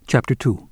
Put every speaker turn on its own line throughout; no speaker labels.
Chapter 2.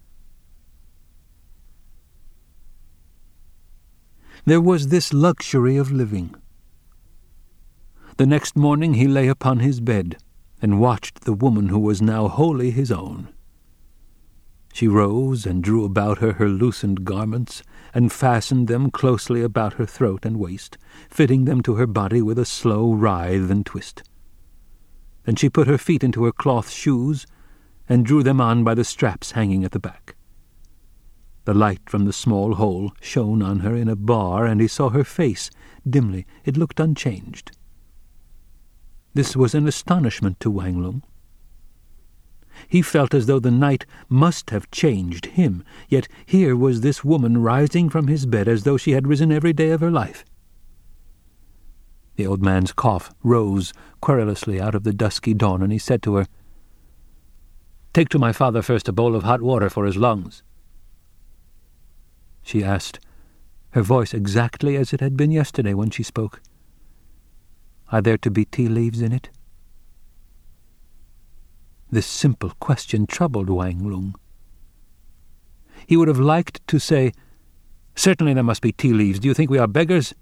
There was this luxury of living. The next morning he lay upon his bed and watched the woman who was now wholly his own. She rose and drew about her loosened garments and fastened them closely about her throat and waist, fitting them to her body with a slow writhe and twist. Then she put her feet into her cloth shoes and drew them on by the straps hanging at the back. The light from the small hole shone on her in a bar, and he saw her face dimly. It looked unchanged. This was an astonishment to Wang Lung. He felt as though the night must have changed him, yet here was this woman rising from his bed as though she had risen every day of her life. The old man's cough rose querulously out of the dusky dawn, and he said to her, "Take to my father first a bowl of hot water for his lungs." She asked, her voice exactly as it had been yesterday when she spoke, "Are there to be tea leaves in it?" This simple question troubled Wang Lung. He would have liked to say, "Certainly there must be tea leaves. Do you think we are beggars?"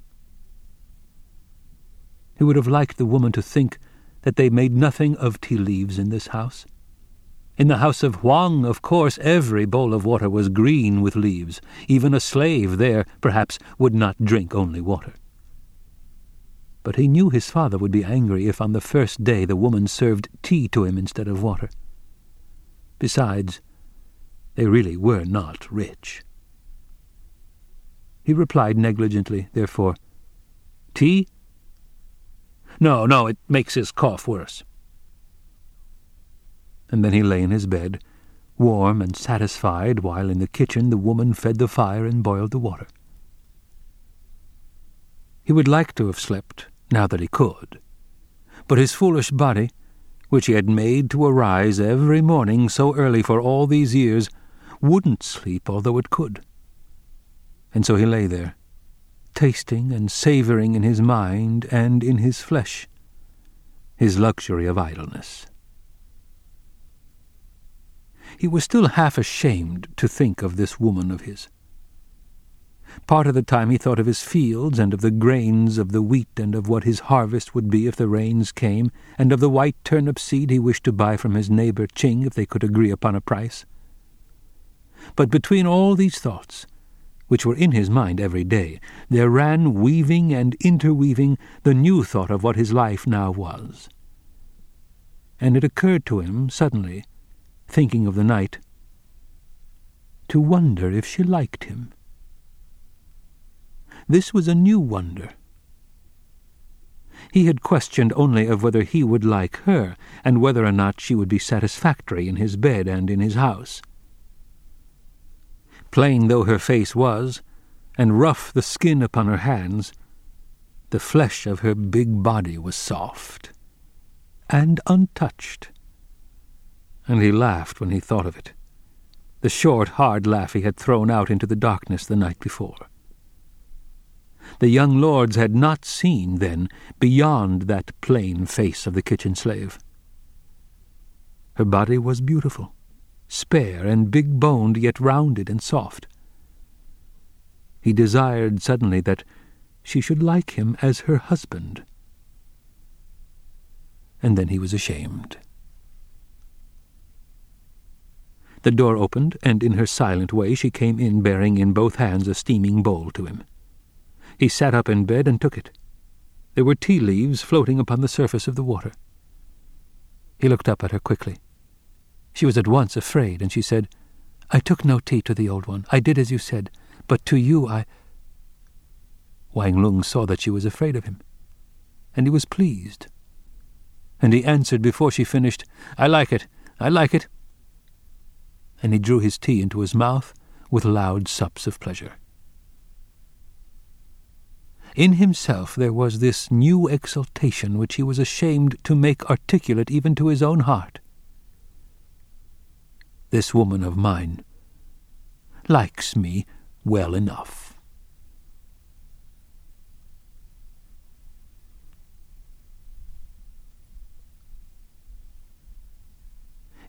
He would have liked the woman to think that they made nothing of tea leaves in this house. In the house of Huang, of course, every bowl of water was green with leaves. Even a slave there, perhaps, would not drink only water. But he knew his father would be angry if on the first day the woman served tea to him instead of water. Besides, they really were not rich. He replied negligently, therefore, "Tea? No, it makes his cough worse." And then he lay in his bed, warm and satisfied, while in the kitchen the woman fed the fire and boiled the water. He would like to have slept, now that he could, but his foolish body, which he had made to arise every morning so early for all these years, wouldn't sleep although it could. And so he lay there, tasting and savouring in his mind and in his flesh his luxury of idleness. He was still half ashamed to think of this woman of his. Part of the time he thought of his fields, and of the grains of the wheat, and of what his harvest would be if the rains came, and of the white turnip seed he wished to buy from his neighbour Ching if they could agree upon a price. But between all these thoughts, which were in his mind every day, there ran weaving and interweaving the new thought of what his life now was. And it occurred to him suddenly, thinking of the night, to wonder if she liked him. This was a new wonder. He had questioned only of whether he would like her, and whether or not she would be satisfactory in his bed and in his house. Plain though her face was, and rough the skin upon her hands, the flesh of her big body was soft and untouched. And he laughed when he thought of it, the short, hard laugh he had thrown out into the darkness the night before. The young lords had not seen, then, beyond that plain face of the kitchen slave. Her body was beautiful, spare and big-boned, yet rounded and soft. He desired suddenly that she should like him as her husband. And then he was ashamed. The door opened, and in her silent way she came in, bearing in both hands a steaming bowl to him. He sat up in bed and took it. There were tea leaves floating upon the surface of the water. He looked up at her quickly. She was at once afraid, and she said, "I took no tea to the old one. I did as you said, but to you I—" Wang Lung saw that she was afraid of him, and he was pleased. And he answered before she finished, I like it. And he drew his tea into his mouth with loud sups of pleasure. In himself there was this new exultation which he was ashamed to make articulate even to his own heart. This woman of mine likes me well enough.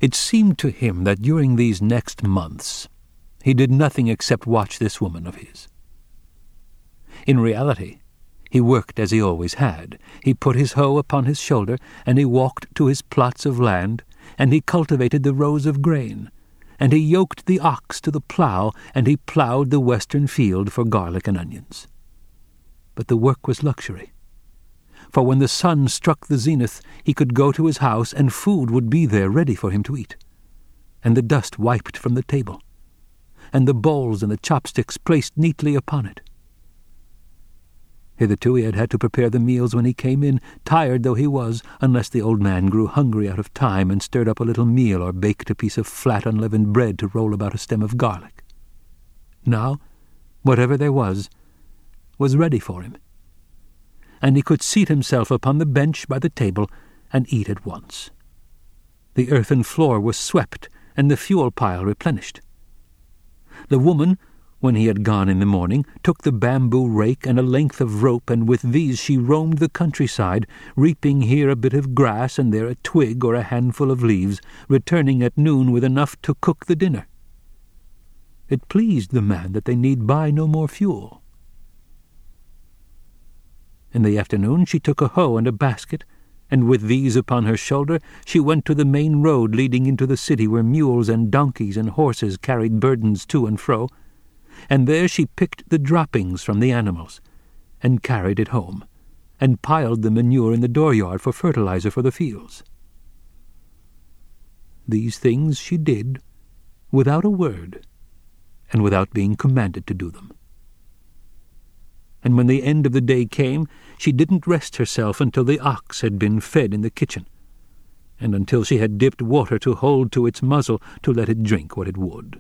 It seemed to him that during these next months he did nothing except watch this woman of his. In reality, he worked as he always had. He put his hoe upon his shoulder, and he walked to his plots of land, and he cultivated the rows of grain, and he yoked the ox to the plough, and he ploughed the western field for garlic and onions. But the work was luxury. For when the sun struck the zenith, he could go to his house, and food would be there ready for him to eat, and the dust wiped from the table, and the bowls and the chopsticks placed neatly upon it. Hitherto he had had to prepare the meals when he came in, tired though he was, unless the old man grew hungry out of time and stirred up a little meal or baked a piece of flat unleavened bread to roll about a stem of garlic. Now, whatever there was ready for him, and he could seat himself upon the bench by the table and eat at once. The earthen floor was swept and the fuel pile replenished. The woman, when he had gone in the morning, took the bamboo rake and a length of rope, and with these she roamed the countryside, reaping here a bit of grass and there a twig or a handful of leaves, returning at noon with enough to cook the dinner. It pleased the man that they need buy no more fuel. In the afternoon she took a hoe and a basket, and with these upon her shoulder she went to the main road leading into the city, where mules and donkeys and horses carried burdens to and fro, and there she picked the droppings from the animals, and carried it home, and piled the manure in the dooryard for fertilizer for the fields. These things she did without a word, and without being commanded to do them. And when the end of the day came, she didn't rest herself until the ox had been fed in the kitchen, and until she had dipped water to hold to its muzzle to let it drink what it would.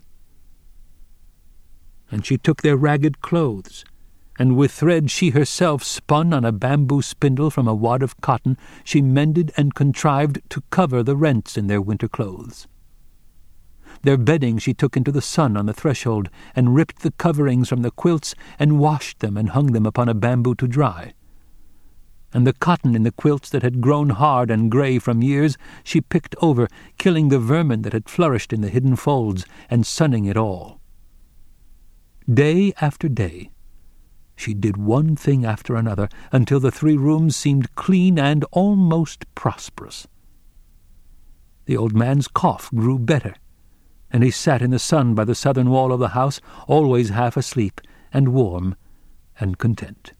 And she took their ragged clothes, and with thread she herself spun on a bamboo spindle from a wad of cotton, she mended and contrived to cover the rents in their winter clothes. Their bedding she took into the sun on the threshold, and ripped the coverings from the quilts, and washed them and hung them upon a bamboo to dry. And the cotton in the quilts that had grown hard and grey from years she picked over, killing the vermin that had flourished in the hidden folds, and sunning it all. Day after day she did one thing after another, until the 3 rooms seemed clean and almost prosperous. The old man's cough grew better, and he sat in the sun by the southern wall of the house, always half asleep and warm and content.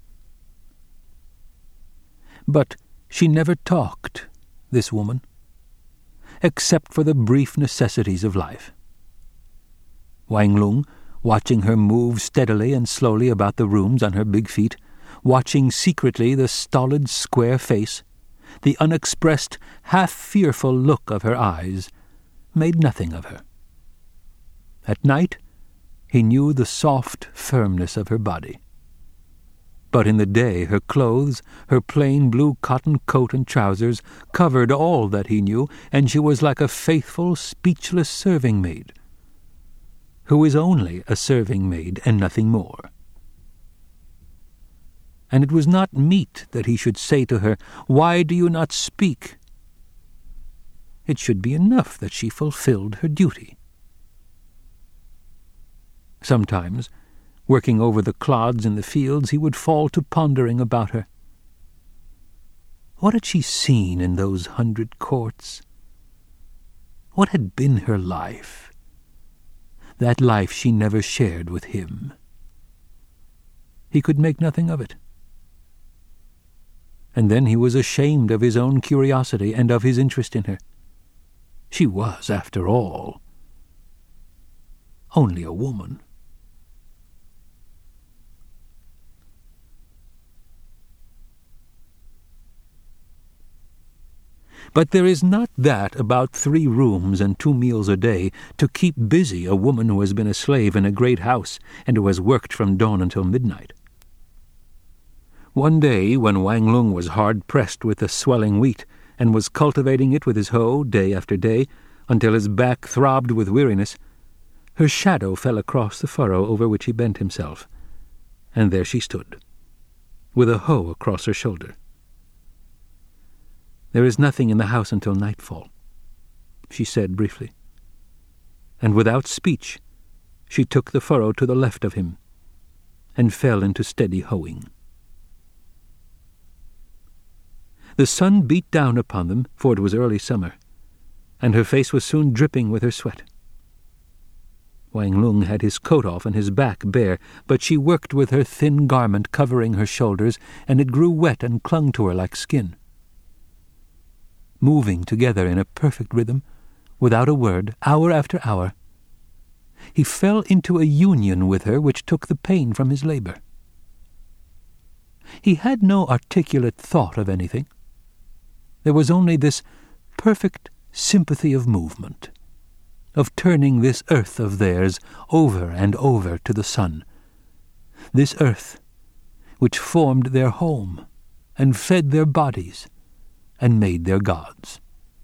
But she never talked, this woman, except for the brief necessities of life. Wang Lung, watching her move steadily and slowly about the rooms on her big feet, watching secretly the stolid square face, the unexpressed, half-fearful look of her eyes, made nothing of her. At night he knew the soft firmness of her body. But in the day her clothes, her plain blue cotton coat and trousers, covered all that he knew, and she was like a faithful, speechless serving-maid, who is only a serving-maid and nothing more. And it was not meet that he should say to her, "Why do you not speak?" It should be enough that she fulfilled her duty. Sometimes, working over the clods in the fields, he would fall to pondering about her. What had she seen in those 100 courts? What had been her life? That life she never shared with him. He could make nothing of it. And then he was ashamed of his own curiosity and of his interest in her. She was, after all, only a woman. But there is not that about 3 rooms and 2 meals a day to keep busy a woman who has been a slave in a great house and who has worked from dawn until midnight. One day, when Wang Lung was hard-pressed with the swelling wheat, and was cultivating it with his hoe day after day, until his back throbbed with weariness, her shadow fell across the furrow over which he bent himself, and there she stood, with a hoe across her shoulder. There is nothing in the house until nightfall. she said briefly. And without speech, she took the furrow to the left of him and fell into steady hoeing. The sun beat down upon them, for it was early summer, and her face was soon dripping with her sweat. Wang Lung had his coat off and his back bare, but she worked with her thin garment covering her shoulders, and it grew wet and clung to her like skin. Moving together in a perfect rhythm, without a word, hour after hour, he fell into a union with her which took the pain from his labor. He had no articulate thought of anything. There was only this perfect sympathy of movement, of turning this earth of theirs over and over to the sun, this earth which formed their home and fed their bodies and made their gods.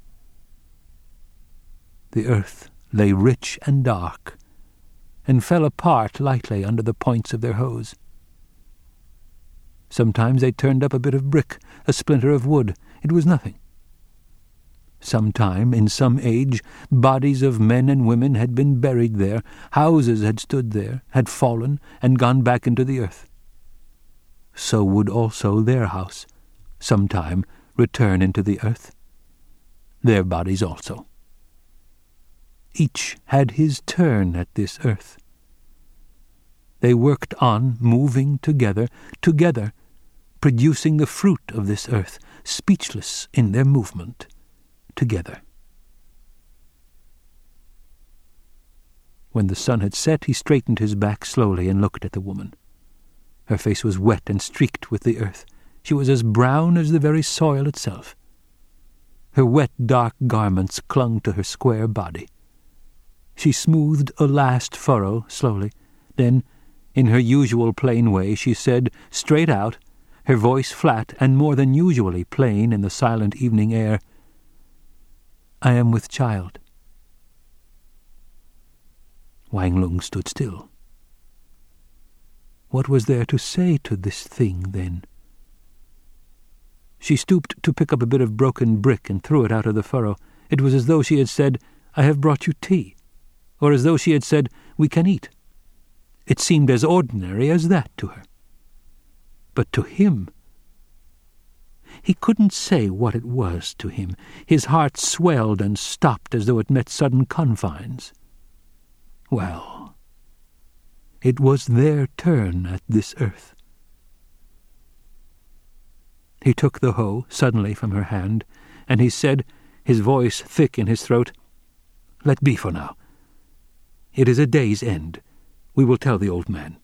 The earth lay rich and dark, and fell apart lightly under the points of their hoes. Sometimes they turned up a bit of brick, a splinter of wood. It was nothing. Sometime, in some age, bodies of men and women had been buried there, houses had stood there, had fallen, and gone back into the earth. So would also their house, sometime, return into the earth, their bodies also. Each had his turn at this earth. They worked on, moving together, producing the fruit of this earth, speechless in their movement, together. When the sun had set, he straightened his back slowly and looked at the woman. Her face was wet and streaked with the earth. She was as brown as the very soil itself. Her wet, dark garments clung to her square body. She smoothed a last furrow slowly. Then, in her usual plain way, she said, straight out, her voice flat and more than usually plain in the silent evening air, "I am with child." Wang Lung stood still. What was there to say to this thing, then? She stooped to pick up a bit of broken brick and threw it out of the furrow. It was as though she had said, "I have brought you tea," or as though she had said, "We can eat." It seemed as ordinary as that to her. But to him, he couldn't say what it was to him. His heart swelled and stopped as though it met sudden confines. Well, it was their turn at this earth. He took the hoe suddenly from her hand, and he said, his voice thick in his throat, "Let be for now. It is a day's end. We will tell the old man."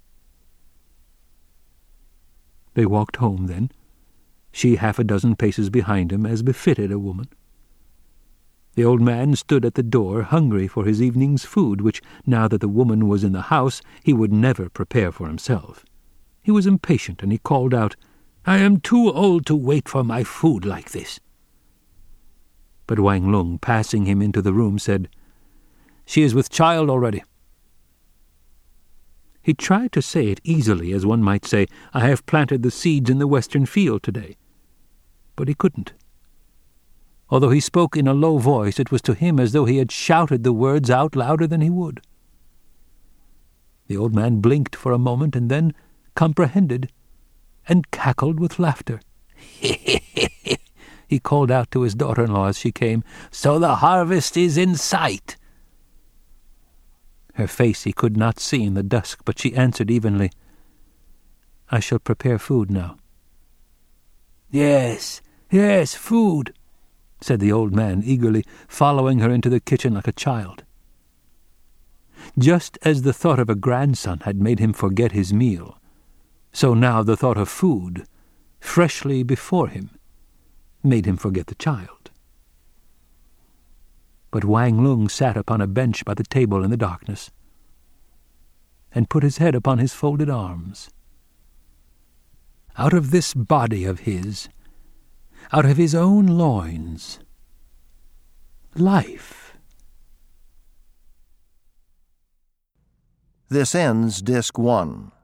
They walked home then, she 6 paces behind him, as befitted a woman. The old man stood at the door, hungry for his evening's food, which, now that the woman was in the house, he would never prepare for himself. He was impatient, and he called out, "I am too old to wait for my food like this." But Wang Lung, passing him into the room, said, "She is with child already." He tried to say it easily, as one might say, "I have planted the seeds in the western field today." But he couldn't. Although he spoke in a low voice, it was to him as though he had shouted the words out louder than he would. The old man blinked for a moment, and then comprehended, and cackled with laughter. He called out to his daughter-in-law as she came, "So the harvest is in sight." Her face he could not see in the dusk, but she answered evenly, "I shall prepare food now." Yes, food," said the old man eagerly, following her into the kitchen like a child. Just as the thought of a grandson had made him forget his meal, so now the thought of food, freshly before him, made him forget the child. But Wang Lung sat upon a bench by the table in the darkness, and put his head upon his folded arms. Out of this body of his, out of his own loins, life.
This ends Disc 1.